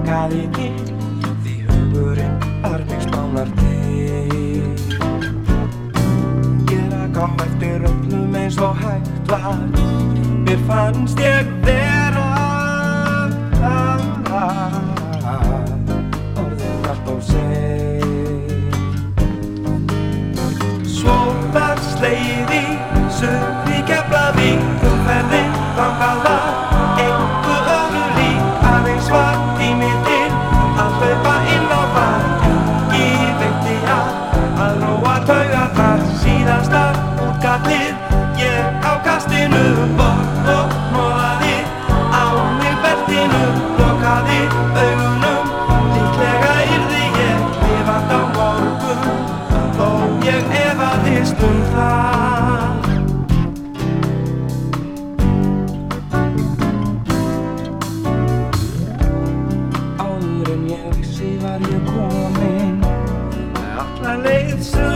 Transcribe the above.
lokaði til, því hugurinn var mig spánar til. Ég rak á eftir öllum eins og hægt var, mér fannst ég vera orðin allt of sein. Svo var slegið í suður í Keflavík, ferðin þangað var engu öðru lík, aðeins var tími til að hlaupa inn á bar. Ég veitti að róa taugarnar, síðasta útkallið, ég á kastinu bort og hnoðaði á mig beltinu, lokaði augunum, líklega yrði ég lifandi á morgun, þó ég efaðist það. Áður en ég vissi var ég kominn alla leið suður.